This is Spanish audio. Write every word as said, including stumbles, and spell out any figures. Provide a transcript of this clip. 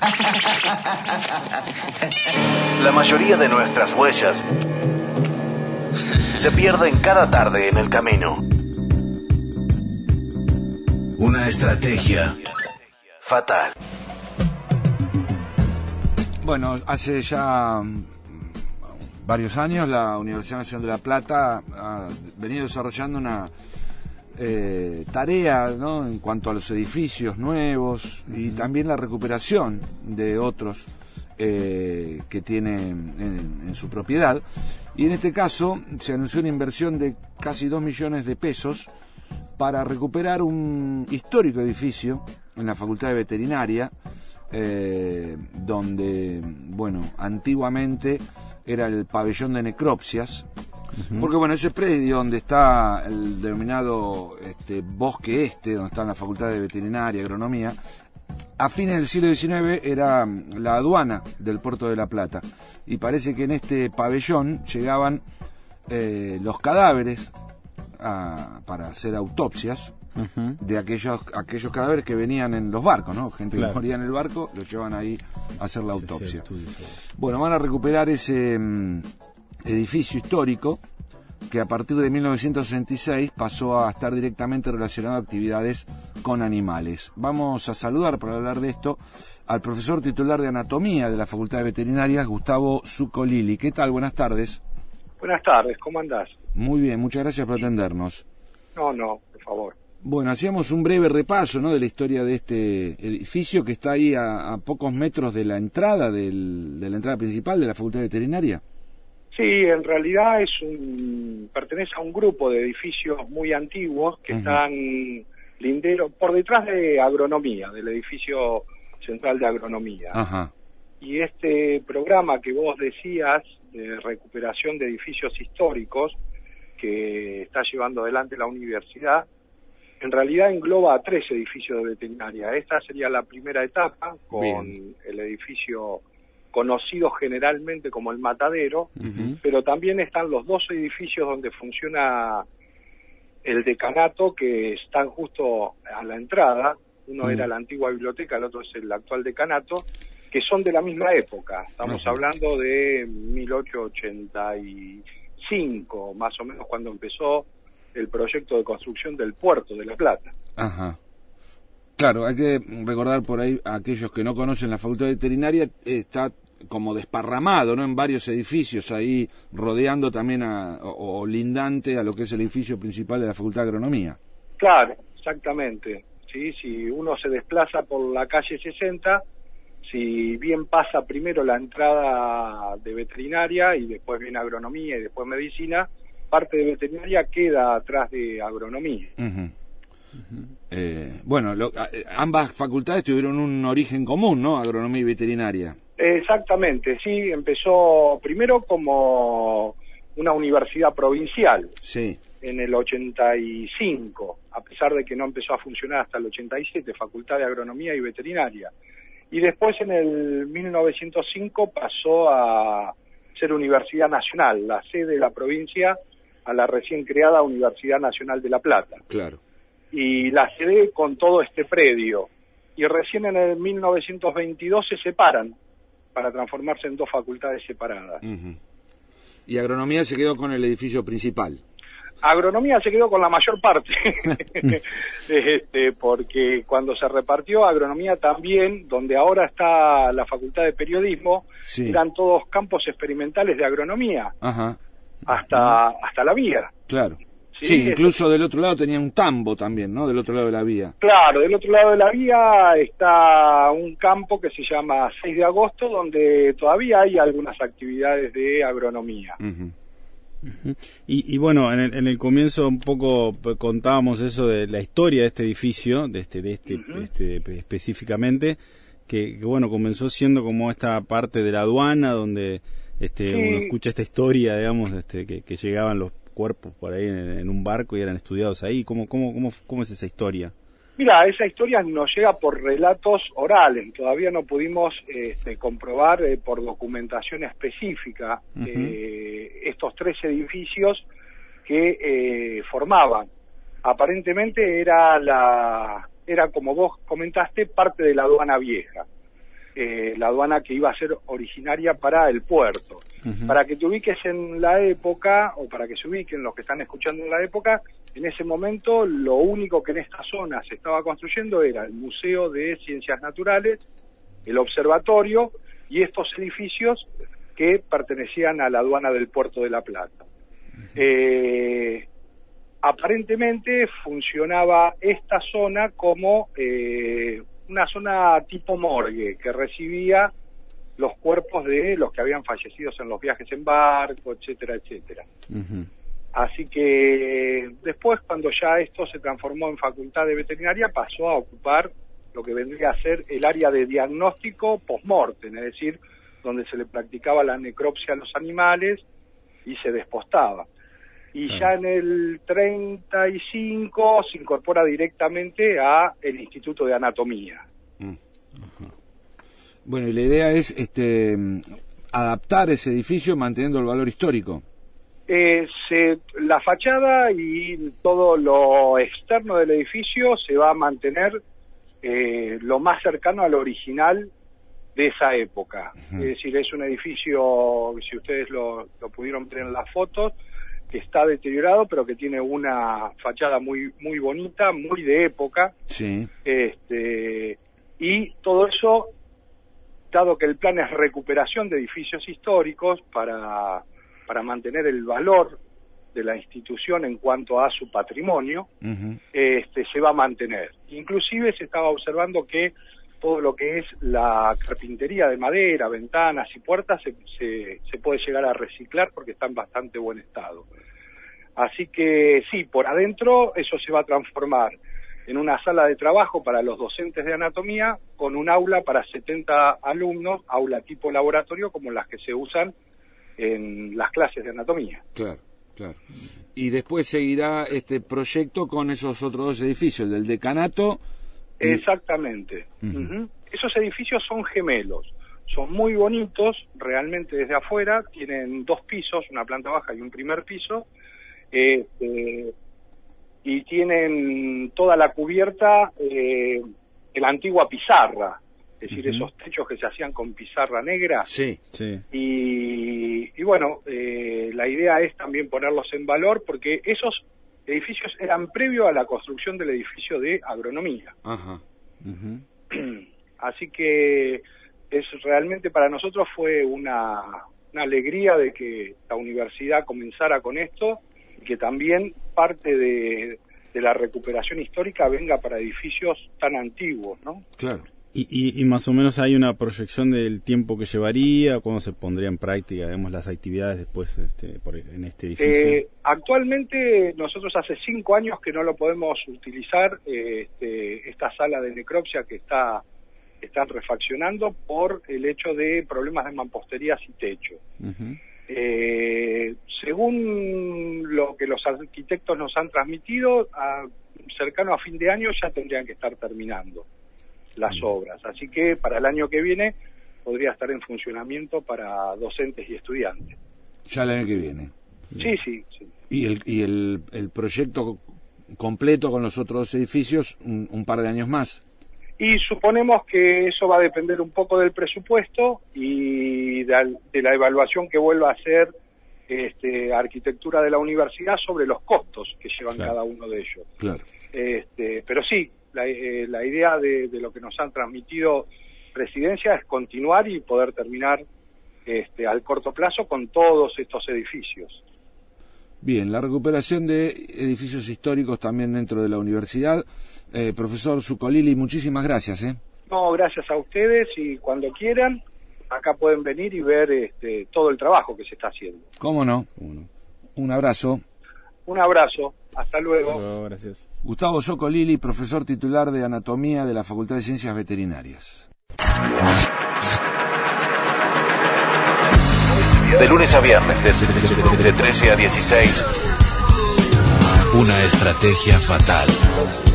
La mayoría de nuestras huellas se pierden cada tarde en el camino. Una estrategia fatal. Bueno, hace ya varios años la Universidad Nacional de La Plata ha venido desarrollando una eh, tarea, ¿no?, en cuanto a los edificios nuevos y también la recuperación de otros eh, que tiene en, en su propiedad. Y en este caso se anunció una inversión de casi dos millones de pesos para recuperar un histórico edificio en la Facultad de Veterinaria, eh, donde, bueno, antiguamente era el pabellón de necropsias, uh-huh. porque, bueno, ese predio donde está el denominado este, Bosque Este, donde está la Facultad de Veterinaria y Agronomía, a fines del siglo diecinueve era la aduana del Puerto de La Plata, y parece que en este pabellón llegaban eh, los cadáveres a, para hacer autopsias, uh-huh. de aquellos aquellos cadáveres que venían en los barcos, ¿no? Gente claro. que moría en el barco, los llevan ahí a hacer la autopsia. Sí, sí, sí. Bueno, van a recuperar ese um, edificio histórico que a partir de mil novecientos sesenta y seis pasó a estar directamente relacionado a actividades con animales. Vamos a saludar, para hablar de esto, al profesor titular de Anatomía de la Facultad de Veterinaria, Gustavo Zuccolili. ¿Qué tal? Buenas tardes. Buenas tardes, ¿cómo andás? Muy bien, muchas gracias por atendernos. No, no, por favor. Bueno, hacíamos un breve repaso, ¿no?, de la historia de este edificio que está ahí a, a pocos metros de la entrada del, de la entrada principal de la Facultad de Veterinaria. Sí, en realidad es un pertenece a un grupo de edificios muy antiguos que uh-huh. están linderos por detrás de Agronomía, del edificio central de Agronomía. Ajá. Y este programa que vos decías de recuperación de edificios históricos que está llevando adelante la universidad, en realidad engloba a tres edificios de veterinaria. Esta sería la primera etapa, con Bien. el edificio conocido generalmente como el Matadero, uh-huh. pero también están los dos edificios donde funciona el decanato, que están justo a la entrada. Uno uh-huh. era la antigua biblioteca, el otro es el actual decanato, que son de la misma época. Estamos uh-huh. hablando de mil ochocientos ochenta y cinco, más o menos, cuando empezó el proyecto de construcción del puerto de La Plata. Ajá. Claro, hay que recordar por ahí a aquellos que no conocen la Facultad de Veterinaria, está como desparramado, ¿no?, en varios edificios ahí, rodeando también a, o, o lindante a lo que es el edificio principal de la Facultad de Agronomía. Claro, exactamente. Sí, si uno se desplaza por la calle sesenta, si bien pasa primero la entrada de veterinaria y después viene agronomía y después medicina, parte de veterinaria queda atrás de agronomía. Uh-huh. Uh-huh. Eh, bueno, lo, ambas facultades tuvieron un origen común, ¿no?, agronomía y veterinaria. Exactamente, sí, empezó primero como una universidad provincial, sí, en el ochenta y cinco, a pesar de que no empezó a funcionar hasta el ochenta y siete, Facultad de Agronomía y Veterinaria. Y después en el mil novecientos cinco pasó a ser Universidad Nacional, la sede de la provincia a la recién creada Universidad Nacional de La Plata. Claro. Y la sede con todo este predio. Y recién en el mil novecientos veintidós se separan para transformarse en dos facultades separadas. Uh-huh. Y Agronomía se quedó con el edificio principal. Agronomía se quedó con la mayor parte, este, porque cuando se repartió Agronomía también, donde ahora está la Facultad de Periodismo, sí. eran todos campos experimentales de agronomía, Ajá. hasta hasta la vía. Claro. Sí, sí, incluso del otro lado tenía un tambo también, ¿no?, del otro lado de la vía. Claro, del otro lado de la vía está un campo que se llama seis de agosto, donde todavía hay algunas actividades de agronomía. Uh-huh. Uh-huh. Y, y bueno, en el, en el comienzo un poco contábamos eso de la historia de este edificio, de este, de este, uh-huh. este específicamente, que, que bueno, comenzó siendo como esta parte de la aduana, donde este sí. uno escucha esta historia, digamos, este que, que llegaban los cuerpos por ahí en, en un barco y eran estudiados ahí. ¿Cómo, cómo, cómo, cómo es esa historia? Mira, esa historia nos llega por relatos orales, todavía no pudimos este, comprobar eh, por documentación específica uh-huh. eh, estos tres edificios que eh, formaban. Aparentemente era, la, era, como vos comentaste, parte de la aduana vieja. eh, la aduana que iba a ser originaria para el puerto. Uh-huh. Para que te ubiques en la época, o para que se ubiquen los que están escuchando en la época, en ese momento lo único que en esta zona se estaba construyendo era el Museo de Ciencias Naturales, el observatorio y estos edificios que pertenecían a la aduana del Puerto de La Plata. Uh-huh. Eh, aparentemente funcionaba esta zona como eh, una zona tipo morgue que recibía los cuerpos de los que habían fallecido en los viajes en barco, etcétera, etcétera. Uh-huh. Así que después, cuando ya esto se transformó en facultad de veterinaria, pasó a ocupar lo que vendría a ser el área de diagnóstico post-mortem, es decir, donde se le practicaba la necropsia a los animales y se despostaba. Y claro, ya en el treinta y cinco se incorpora directamente a el Instituto de Anatomía. Mm. Uh-huh. Bueno, y la idea es este adaptar ese edificio manteniendo el valor histórico. Eh, se, la fachada y todo lo externo del edificio se va a mantener eh, lo más cercano al original de esa época. Uh-huh. Es decir, es un edificio, si ustedes lo, lo pudieron ver en las fotos, que está deteriorado, pero que tiene una fachada muy muy bonita, muy de época. Sí. Este, y todo eso, dado que el plan es recuperación de edificios históricos para, para mantener el valor de la institución en cuanto a su patrimonio, uh-huh, este, se va a mantener. Inclusive se estaba observando que todo lo que es la carpintería de madera, ventanas y puertas se, se, se puede llegar a reciclar porque está en bastante buen estado. Así que sí, por adentro eso se va a transformar en una sala de trabajo para los docentes de anatomía con un aula para setenta alumnos, aula tipo laboratorio como las que se usan en las clases de anatomía. Claro, claro. Y después seguirá este proyecto con esos otros dos edificios, el del decanato. Y... Exactamente. Uh-huh. Uh-huh. Esos edificios son gemelos, son muy bonitos realmente desde afuera, tienen dos pisos, una planta baja y un primer piso, eh, eh, y tienen toda la cubierta eh, de la antigua pizarra, es decir, uh-huh, esos techos que se hacían con pizarra negra. Sí, sí. Y, y bueno, eh, la idea es también ponerlos en valor porque esos edificios eran previo a la construcción del edificio de agronomía. Ajá. Uh-huh. Así que es realmente para nosotros fue una, una alegría de que la universidad comenzara con esto y que también parte de, de la recuperación histórica venga para edificios tan antiguos, ¿no? Claro. Y, y, y más o menos hay una proyección del tiempo que llevaría, cuándo se pondría en práctica, digamos, las actividades después este, por, en este edificio. Eh, actualmente nosotros hace cinco años que no lo podemos utilizar, eh, este, esta sala de necropsia que está están refaccionando por el hecho de problemas de mamposterías y techo. Uh-huh. Eh, según lo que los arquitectos nos han transmitido, a, cercano a fin de año ya tendrían que estar terminando las obras, así que para el año que viene podría estar en funcionamiento para docentes y estudiantes. Ya el año que viene. Sí, sí, sí. Y el y el, el proyecto completo con los otros edificios un, un par de años más. Y suponemos que eso va a depender un poco del presupuesto y de, de la evaluación que vuelva a hacer este, Arquitectura de la universidad sobre los costos que llevan claro, cada uno de ellos. Claro. Este, pero sí, la, eh, la idea de, de lo que nos han transmitido Presidencia es continuar y poder terminar este, al corto plazo con todos estos edificios. Bien, la recuperación de edificios históricos también dentro de la universidad. Eh, profesor Zucolili, muchísimas gracias. ¿eh? No, gracias a ustedes y cuando quieran, acá pueden venir y ver este, todo el trabajo que se está haciendo. ¿Cómo no? ¿Cómo no? Un abrazo. Un abrazo. Hasta luego. Hasta luego, gracias. Gustavo Zucolili, profesor titular de Anatomía de la Facultad de Ciencias Veterinarias. De lunes a viernes, de, de trece a dieciséis. Una estrategia fatal.